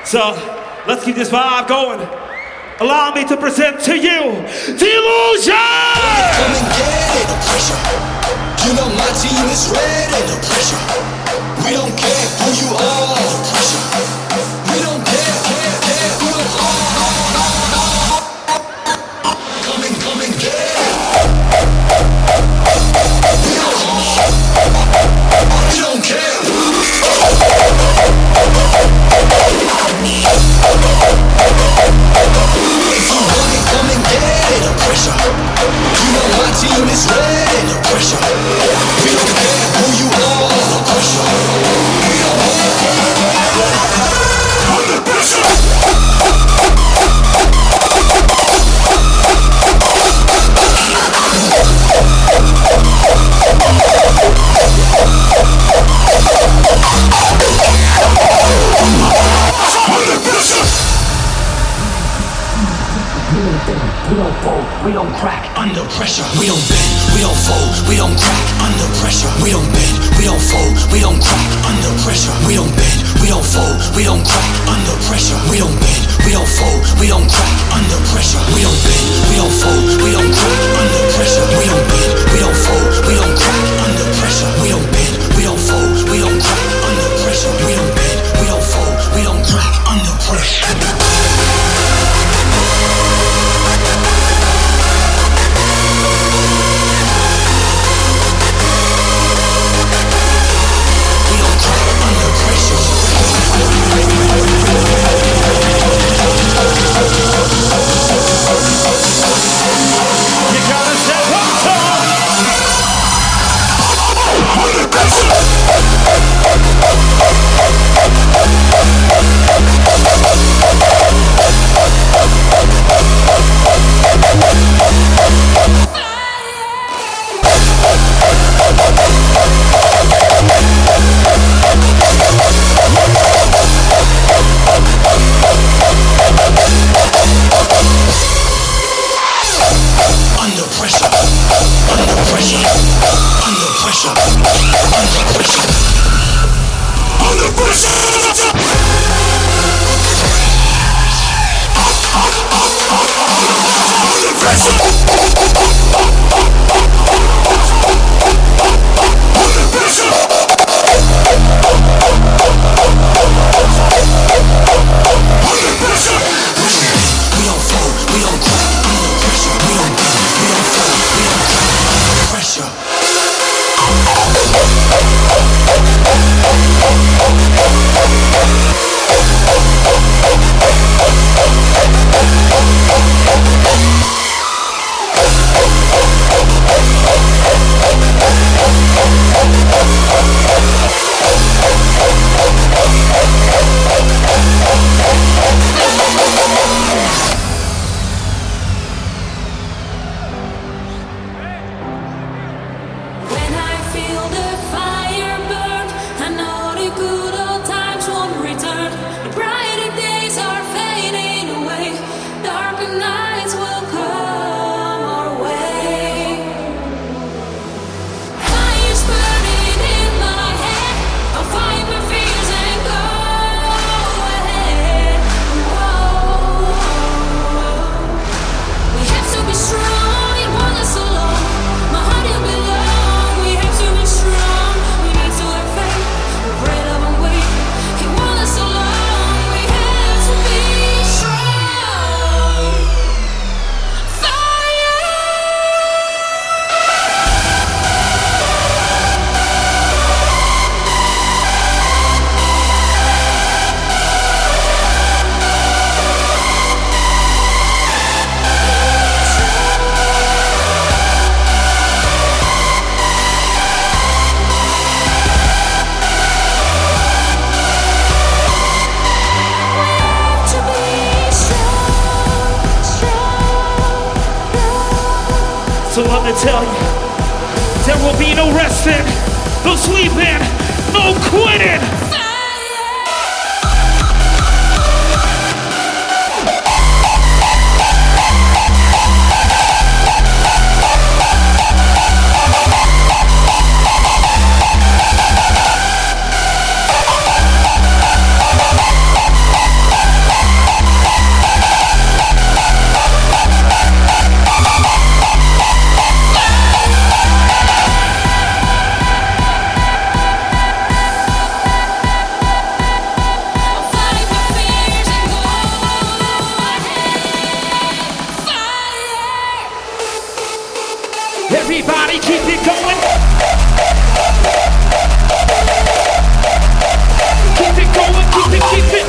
So let's keep this vibe going. Allow me to present to you Delusion! Come and get it, no pressure. You know my team is ready, no pressure. We don't care who you are, no pressure. We don't care who you are. Come and get it. We don't care. If you want it, come and get it, no pressure. You know my team is ready, no pressure. We don't care who you are, no pressure. We don't care. Under pressure. We don't fold, we don't crack Under pressure. We don't bend, we don't fold, we don't crack under pressure. We don't bend, we don't fold, we don't crack under pressure. We don't bend, we don't fold, we don't crack under pressure. We don't bend, we don't fold, we don't crack under pressure. We don't bend, we don't fold, we don't crack under pressure. We don't bend, we don't fold, we don't crack under pressure. We don't bend, we don't fold, we don't crack under pressure. We don't bend, we don't fold, we don't crack under pressure. So let me tell you, there will be no resting, no sleeping, no quitting. going. Keep it going, keep it.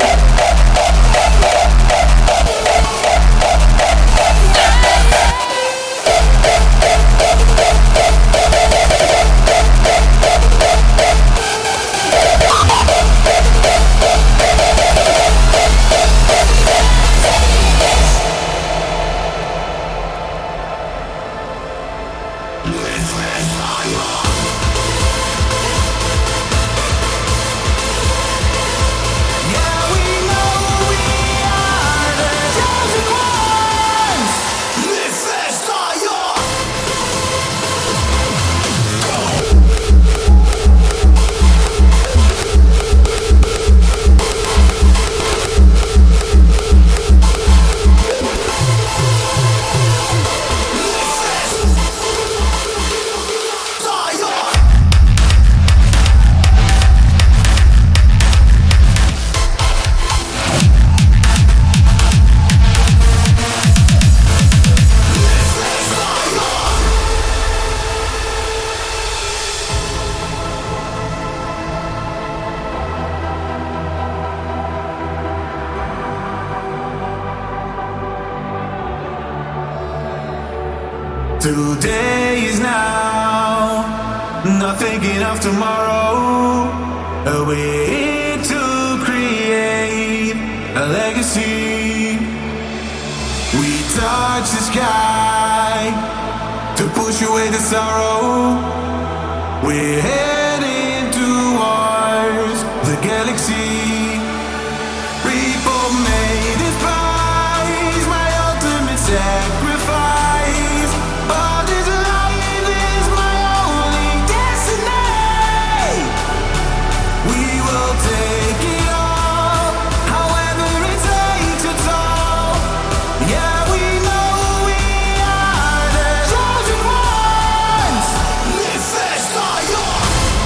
Today is now, not thinking of tomorrow. We're here to create a legacy. We touch the sky to push away the sorrow. We're heading towards the galaxy. People made this prize, my ultimate sacrifice. But this life is my only destiny. We will take it all, however it takes its toll. Yeah, we know we are the chosen ones. Live fast, die young.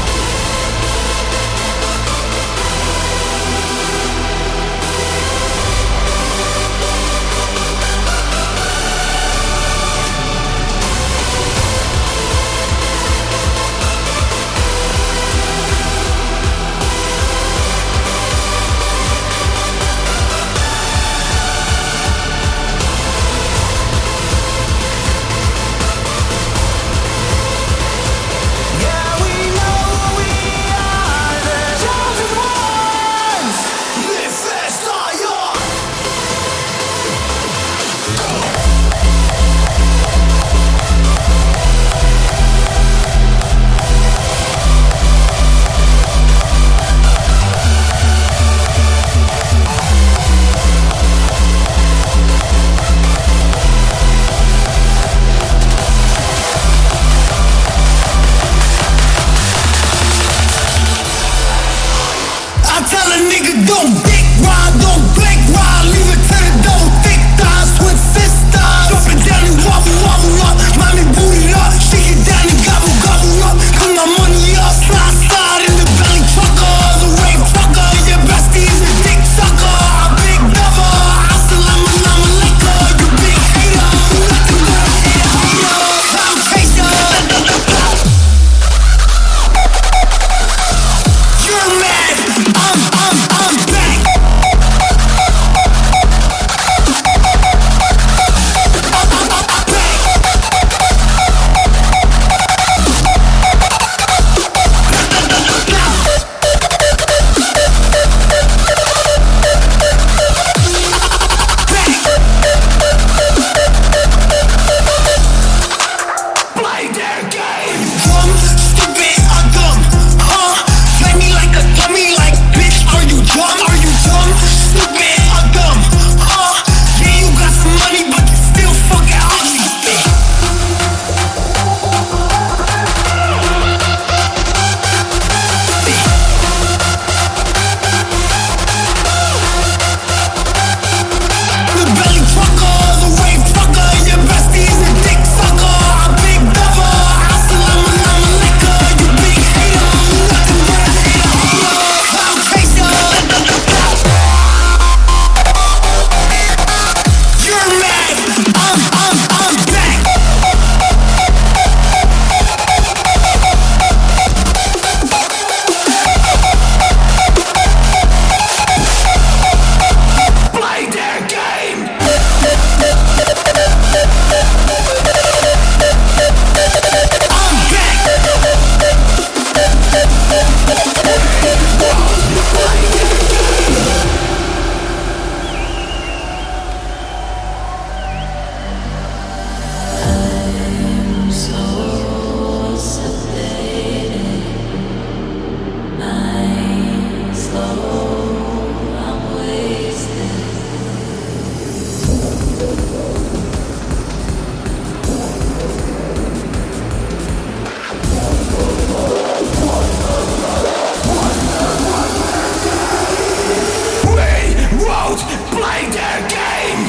won't play their game.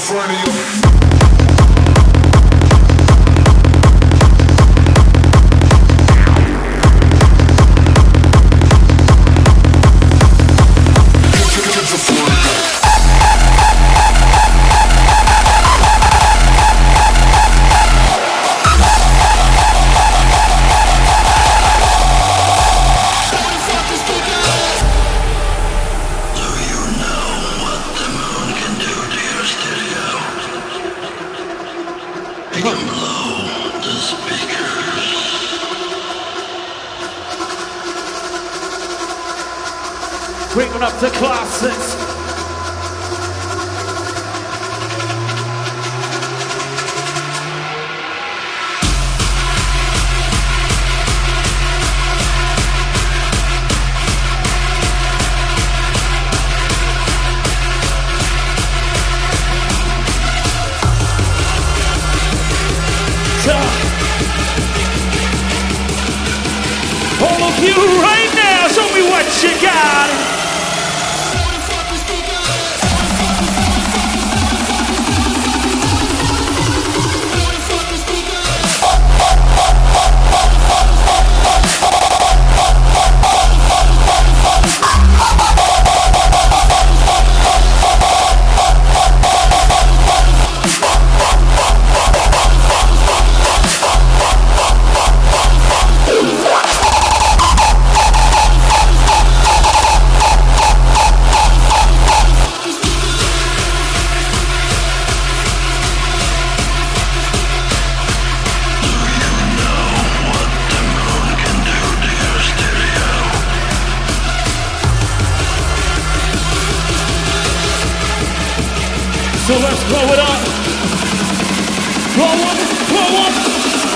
front of you. Bringing up the classics. So, all of you right now, show me what you got. So let's blow it up. Blow up, blow up.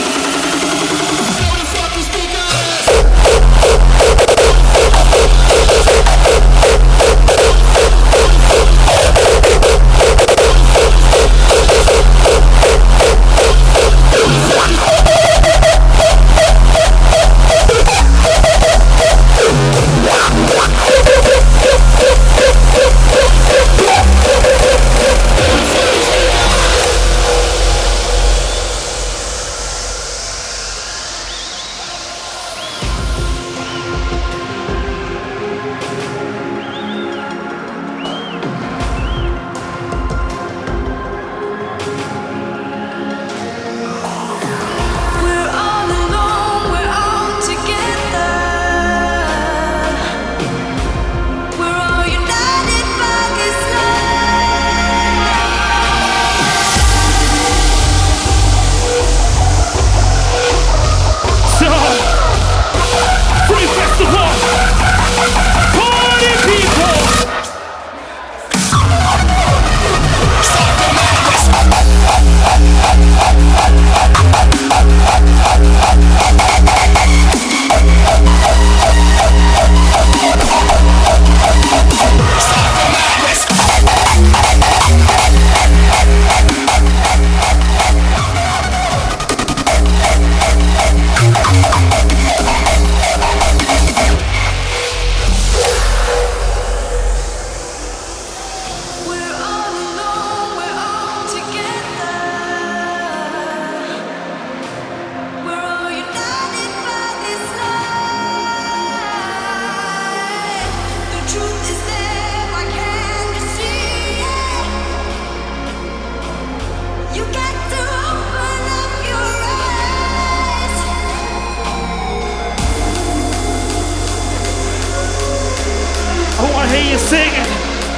Singing,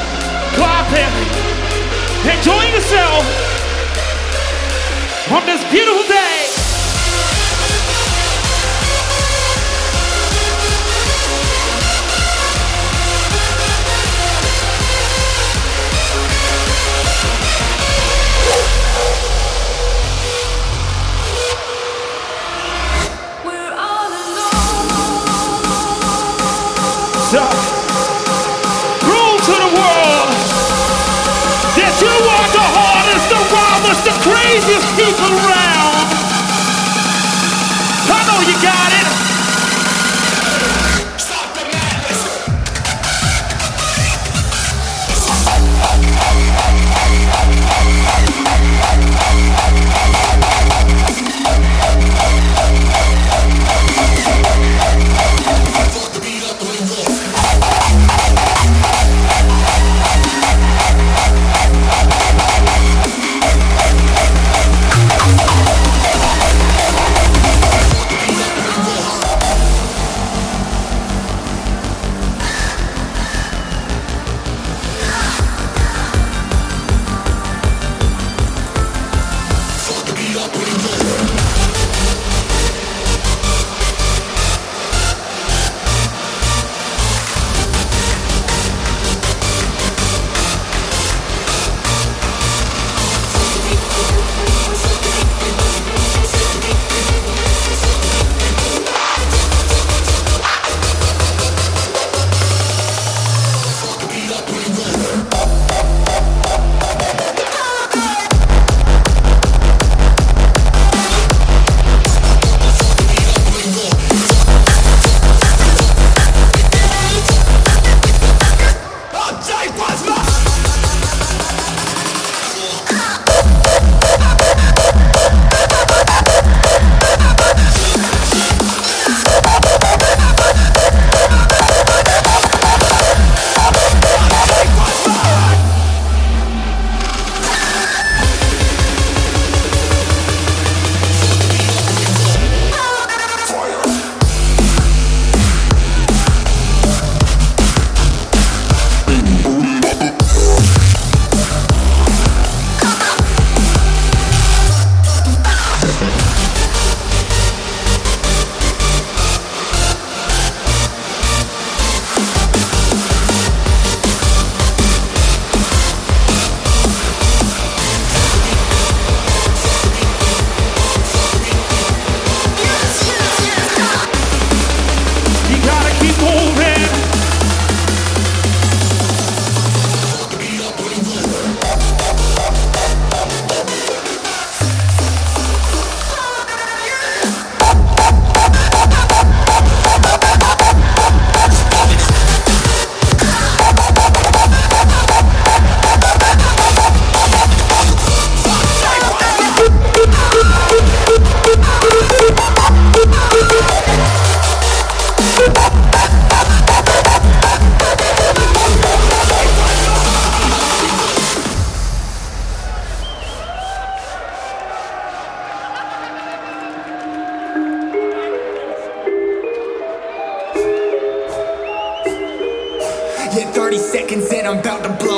clapping, enjoying yourself on this beautiful day. We're all alone. So, to the world that you are the hardest, the wildest, the craziest people around. I know you got it. Stop the madness.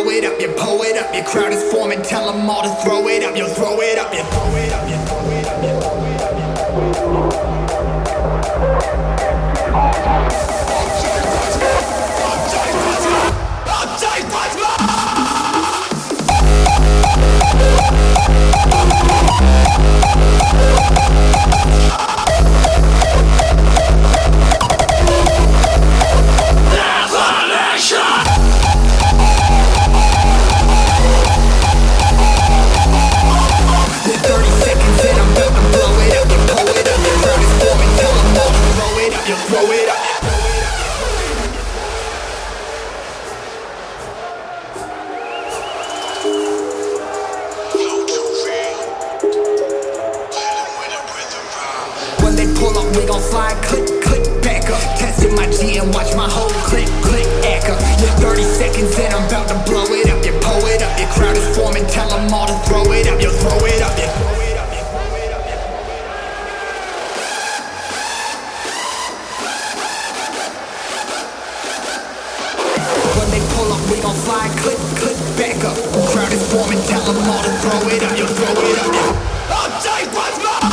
it up, you pull it up, your crowd is forming, tell them all to throw it up, you throw it up, you throw it up, you throw it up, you throw it up, you throw it up. Throw it up. When they pull up, we gon' slide, click, click, back up. Testing my G and watch my whole click, click, echo. You're 30 seconds in, I'm about to blow it up. You pull it up, your crowd is forming, tell them all to throw it up. You throw it up, you throw it up. We gon' slide, click, click, back up. Crowd is forming, tell them all to throw it up. You throw it up, yeah. I'll take what's mine.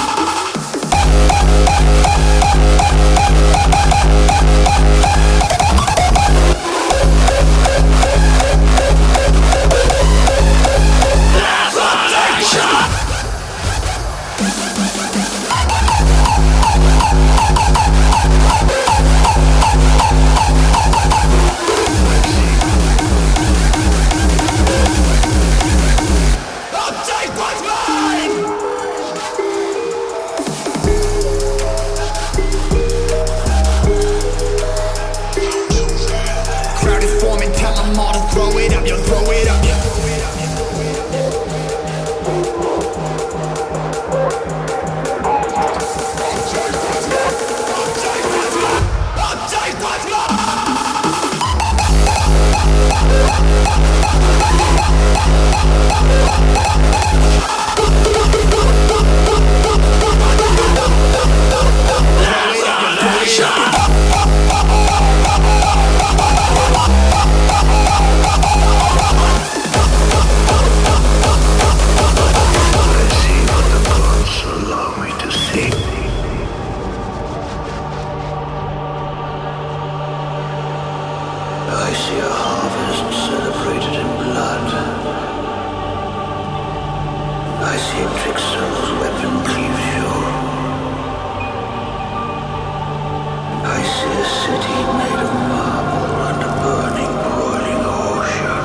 Throw it up, you throw it up, you throw it up, you throw it up, you throw it up. I'll take what's mine. I see a harvest celebrated in blood. I see a trickster whose weapon cleaves you. I see a city made of marble and a burning, boiling ocean.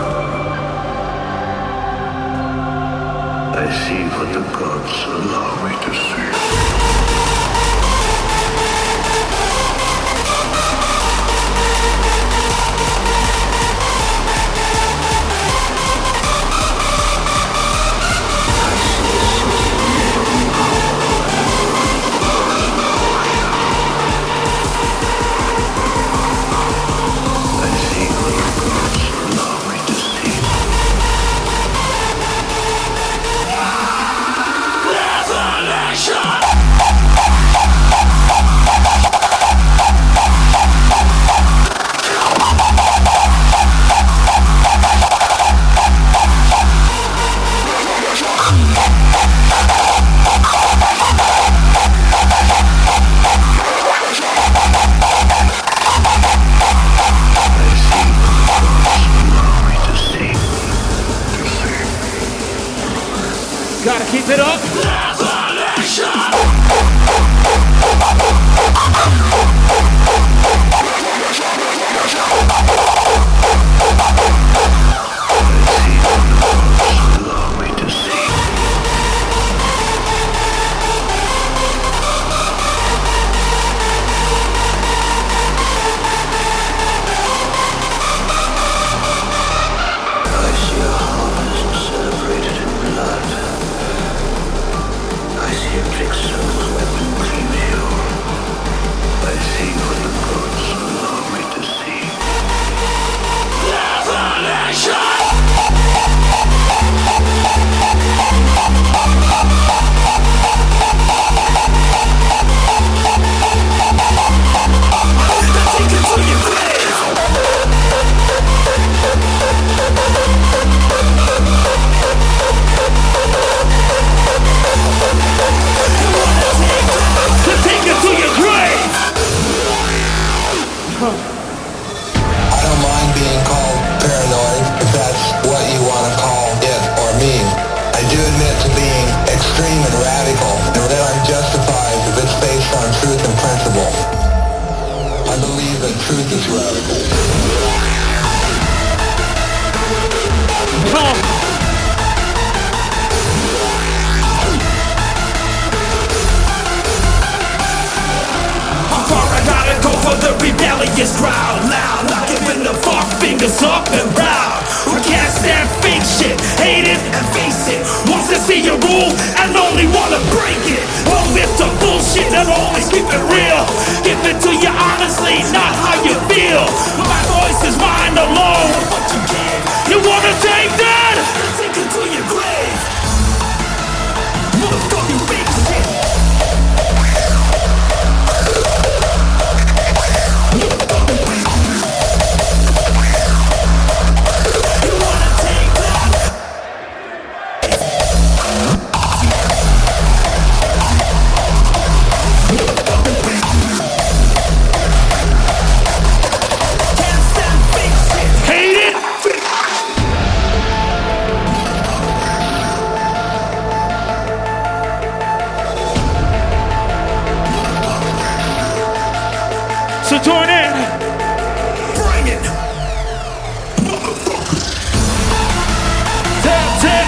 I see what the gods allow me to see. Gotta keep it up. shit and always keep it real. Give it to you honestly, not how you feel. My voice is mine alone. You wanna take that? Take it to your grave. Motherfucking big shit. You wanna take that? Can't stand big shit. Hate it. So join in. Bring it. Motherfucker. Tap, tap.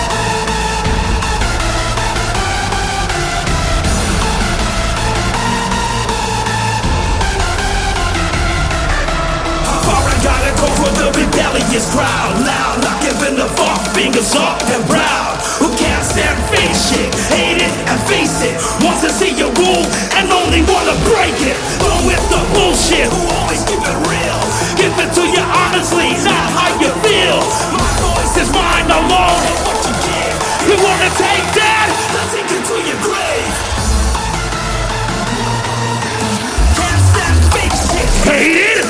How far I gotta go for the rebellious crowd? Loud, not giving a fuck, fingers up and proud. Who can't stand fake shit, hate it and face it. Wants to see you rule and only wanna break it. But with the bullshit, who always keep it real. Give it to you honestly, not how you feel. My voice is mine alone. And what you give, you wanna take that? I'll take it to your grave. Can't stand fake shit, hate it.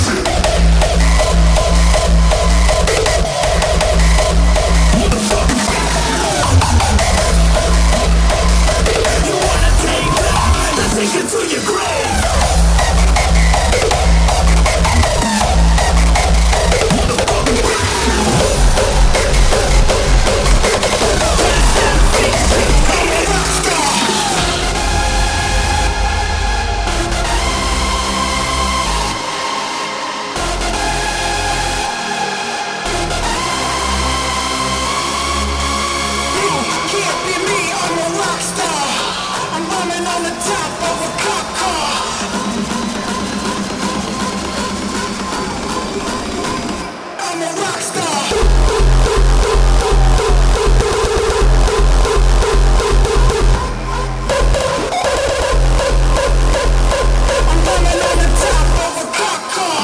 You wanna take that? Let's take it to your grave. Can't be me, I'm a rock star. I'm running on the top of a cop car. I'm a rock star. I'm running on the top of a cop car.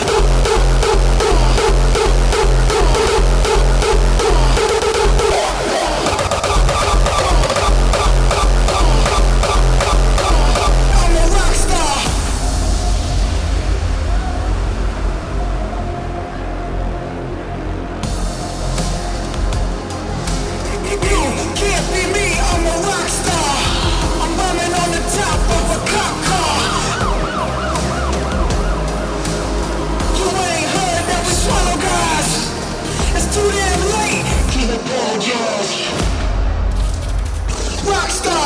I'm a rock star. You can't be me, I'm a rock star. I'm running on the top of a cop car. You ain't heard that we swallow guys. It's too damn late. Keep it ball jaws. Rock star.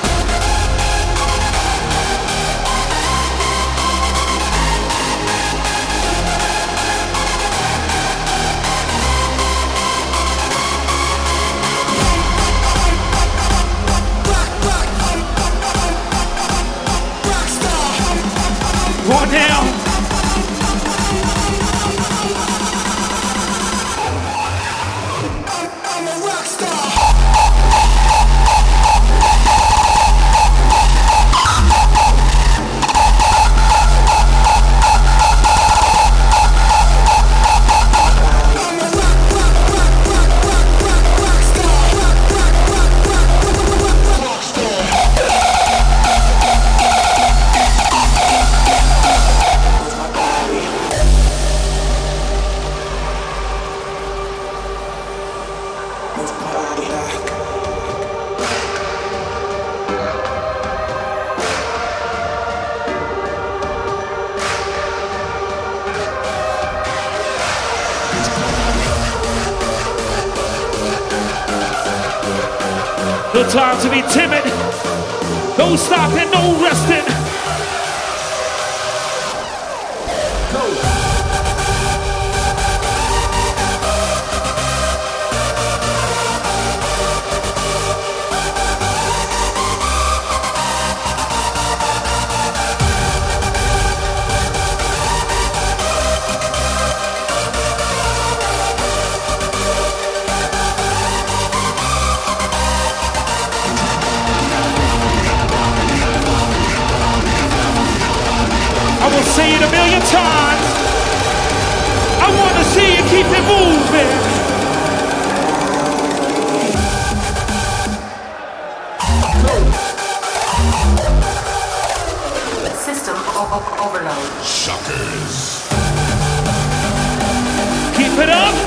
One down. I'm a rock star. I'm a rock star. Rock star. No time to be timid. No stopping, no resting. say it a million times. I wanna see you keep it moving. System overload. Shockers. Keep it up.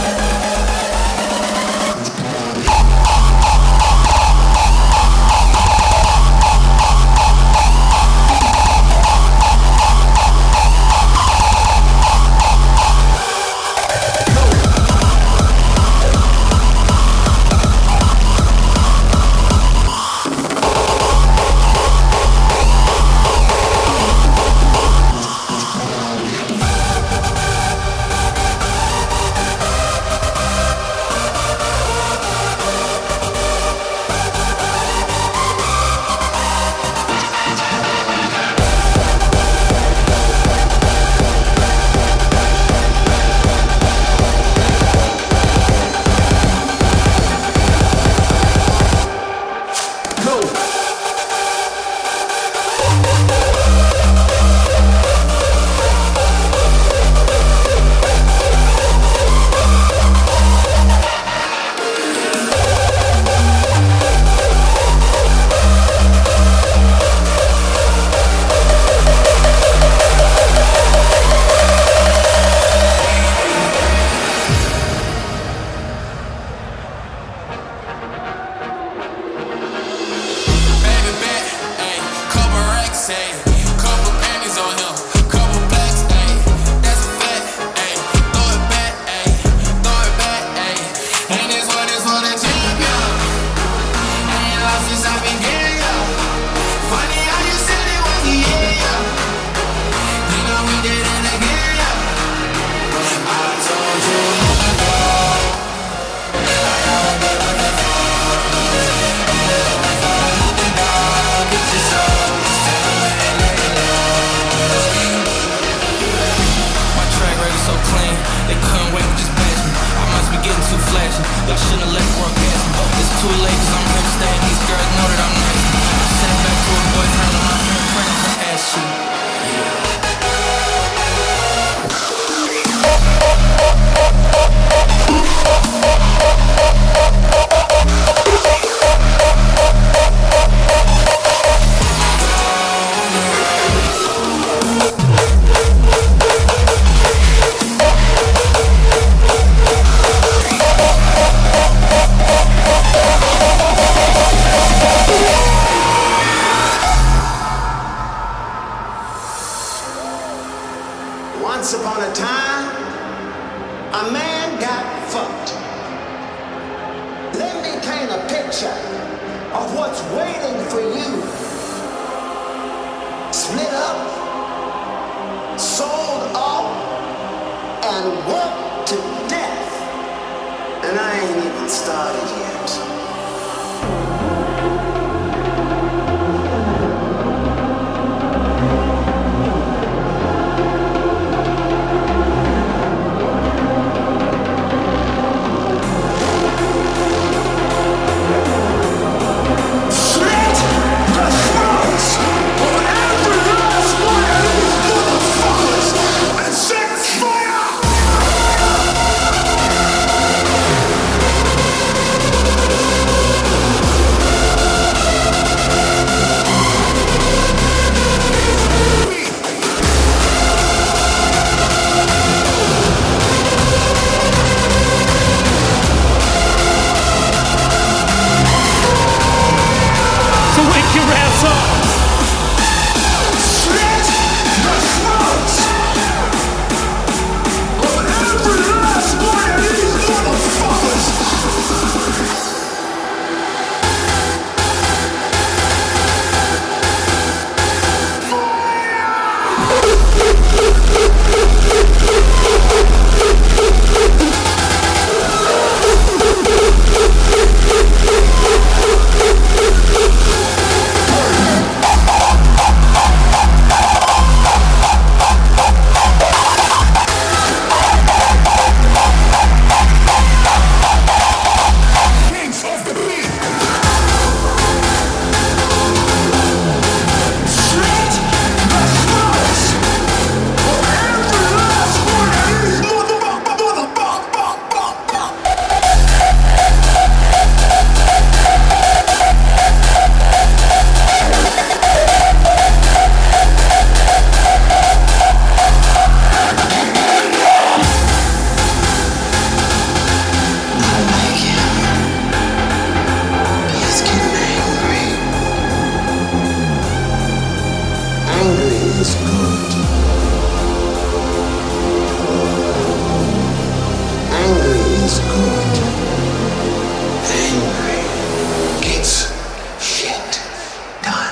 Once upon a time, a man got fucked. Let me paint a picture of what's waiting for you. Split up, sold off, and worked to death. And I ain't even started yet. Fire! always good. Angry gets shit done.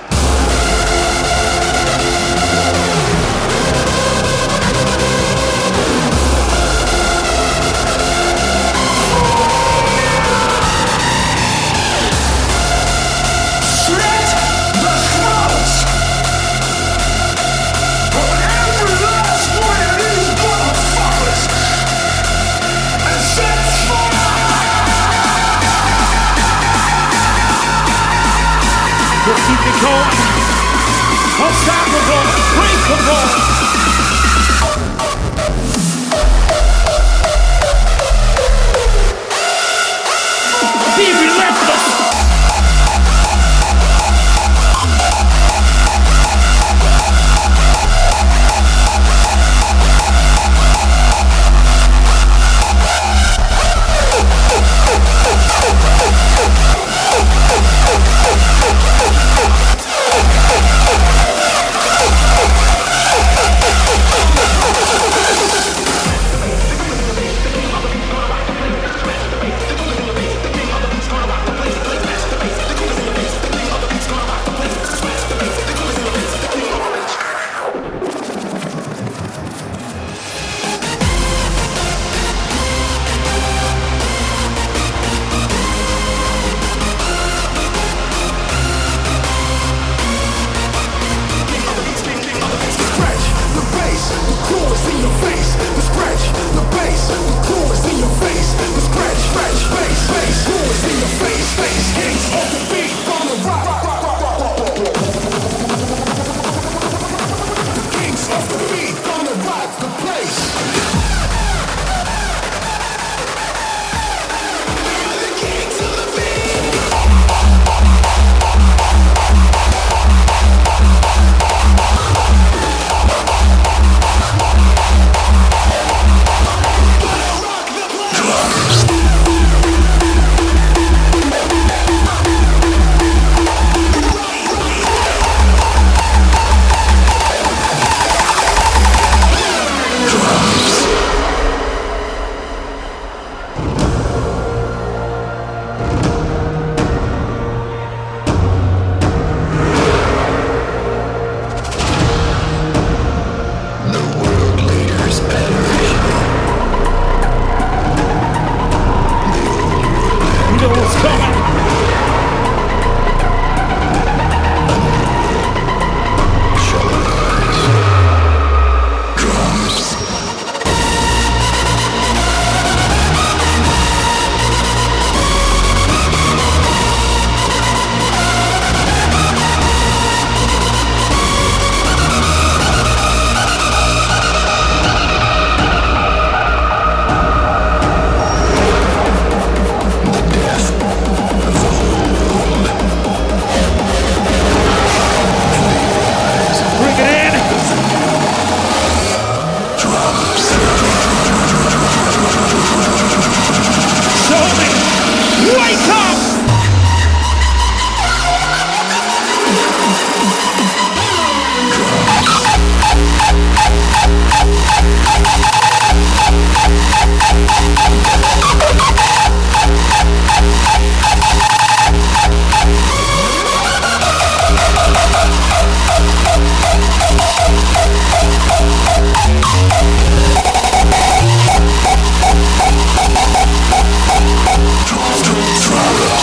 Keep it going, unstoppable, breakable. Be relentless. Trauma.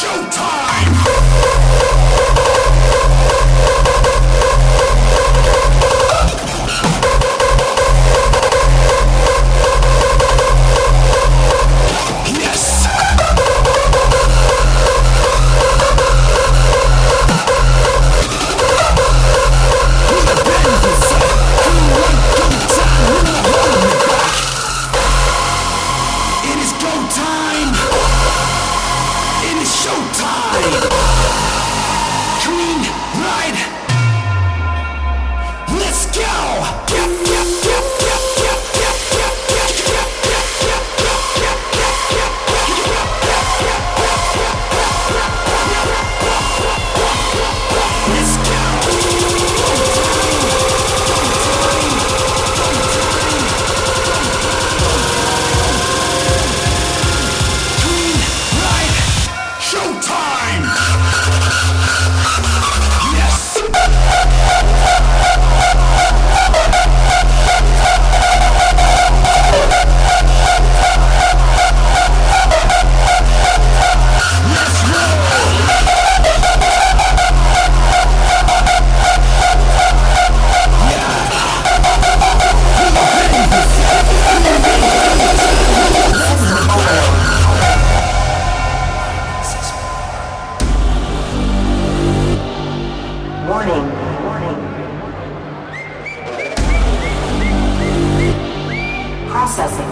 Processing.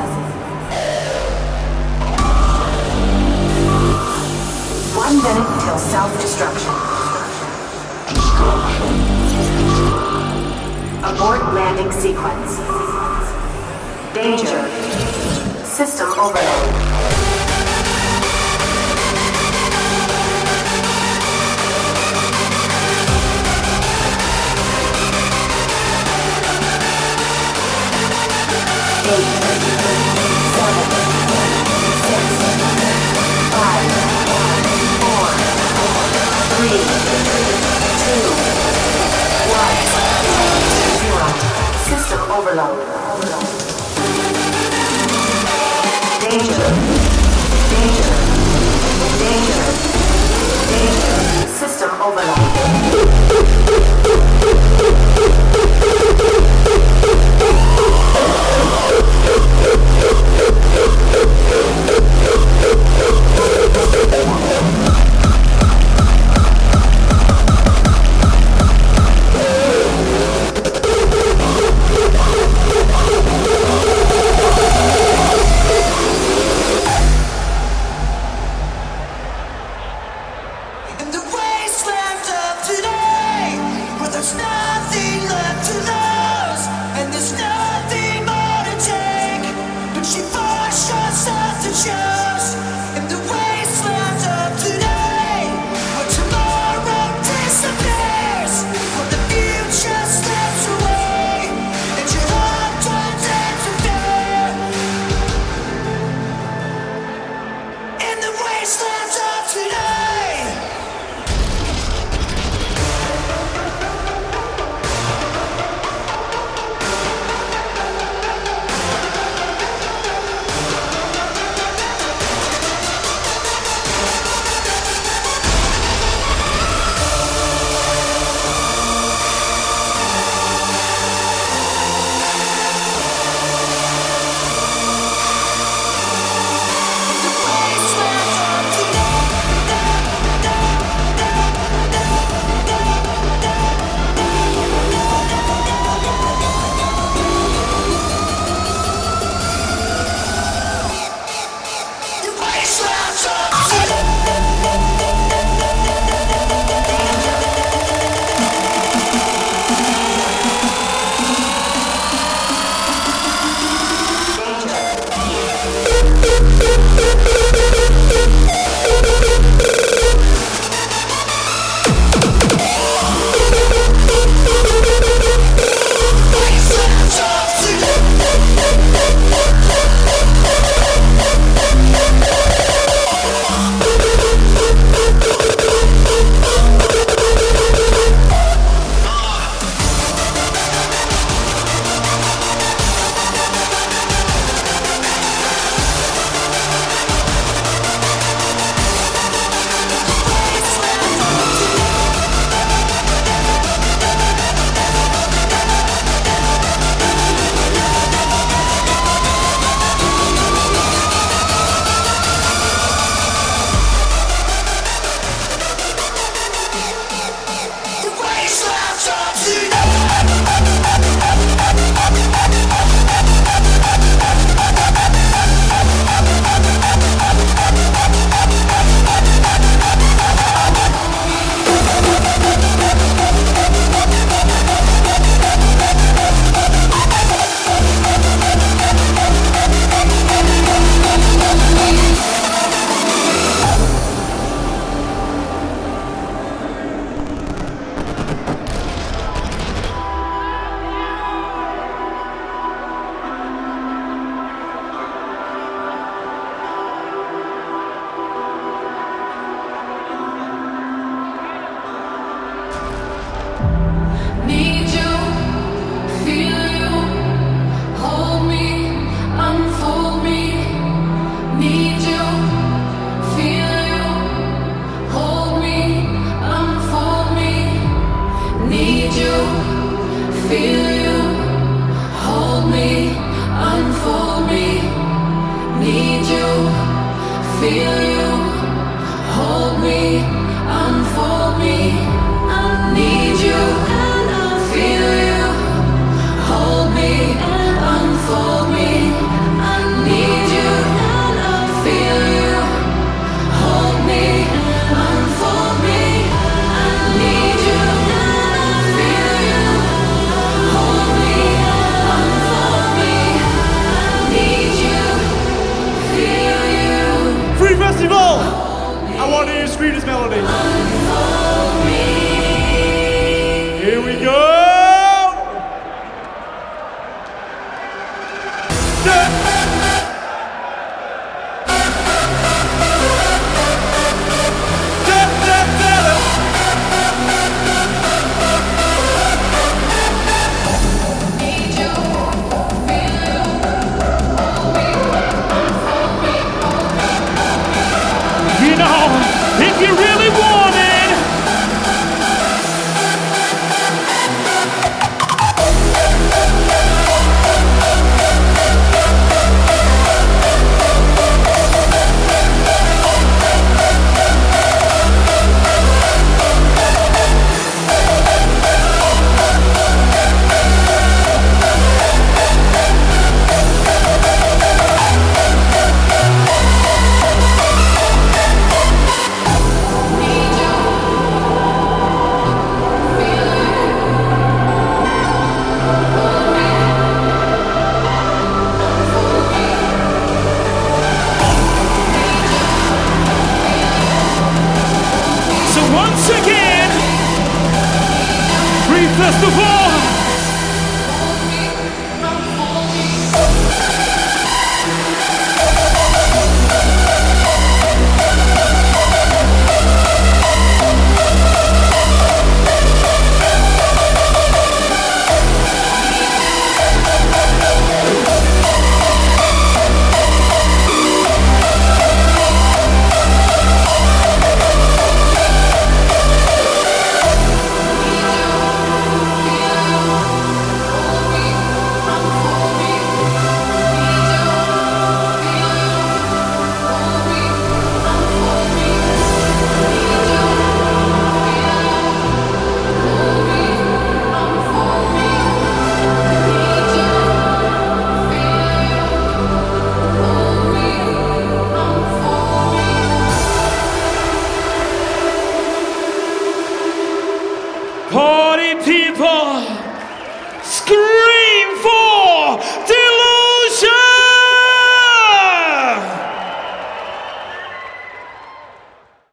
1 minute till self-destruction. Abort landing sequence. Danger. System overload. System overload. Danger. Danger. Danger. Danger. System overload. I want to hear you scream this melody. Here we go. You know, if you really want it. So once again, Free Festival!